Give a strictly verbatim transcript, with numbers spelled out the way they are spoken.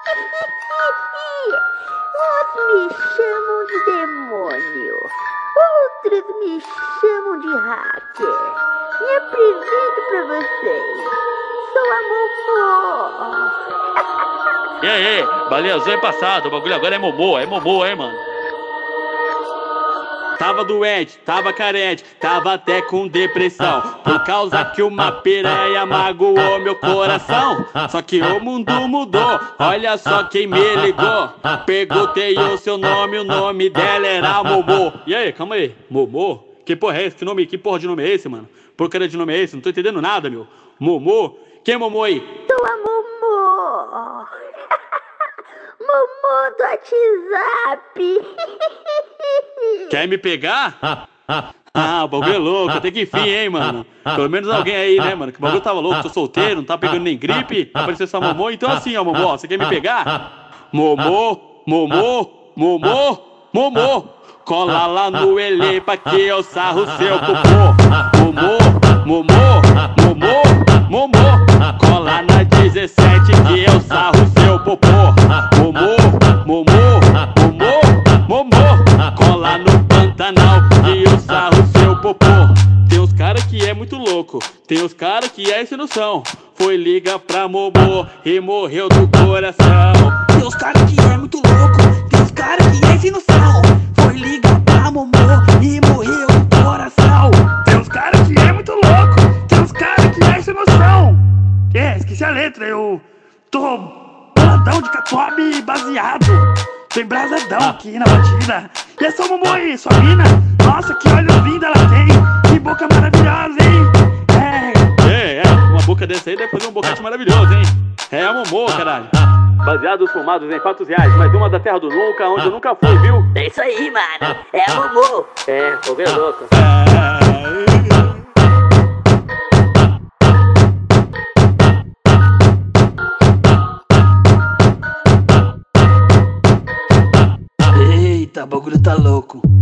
Uns me chamam de demônio, outros me chamam de hacker. Me apresento pra vocês. Sou a Momô. E aí, baleia azul é passado, o bagulho agora é Momô, é Momô, hein, mano? Tava doente, tava carente, tava até com depressão, por causa que uma piranha magoou meu coração. Só que o mundo mudou, olha só quem me ligou. Perguntei o seu nome, o nome dela era Momô. E aí, calma aí, Momô? Que porra é esse? Que, nome, que porra de nome é esse, mano? Porcaria de nome é esse? Não tô entendendo nada, meu. Momô? Quem é Momô aí? Sou a Momô. Momô do WhatsApp. Quer me pegar? Ah, o bagulho é louco, até que enfim, hein, mano. Pelo menos alguém aí, né, mano? Que o bagulho tava louco, tô solteiro, não tá pegando nem gripe. Apareceu essa Momô, então assim, ó, Momô, você quer me pegar? Momô, Momô, Momô, Momô. Cola lá no Elepa que eu sarro seu popô. Momô, Momô, Momô, Momô. Cola na dezessete que eu sarro seu popô. Momô, Momô, Momô, Momô. Cola no Pantanal que eu sarro seu popô. Tem uns cara que é muito louco, tem uns cara que é sem noção. Foi ligar pra Momô e morreu do coração. Tem uns cara que é muito louco, tem uns cara que é sem noção. Foi ligar pra Momô e morreu do coração. Tem uns cara que é muito louco, tem uns cara que é sem noção. É, esqueci a letra, eu tô boladão de catuaba baseado. Tô embrasadão aqui na batida. E essa Momô aí, sua mina? Nossa, que olhos lindos ela tem. Que boca maravilhosa, hein? É, é, é, uma boca dessa aí deve fazer um boquete maravilhoso, hein? É a Momô, caralho. Baseados fumados em fatos reais, mas uma da terra do nunca, onde eu nunca fui, viu? É isso aí, mano. É a Momô. É, tô vendo louco. Eita, o bagulho tá louco.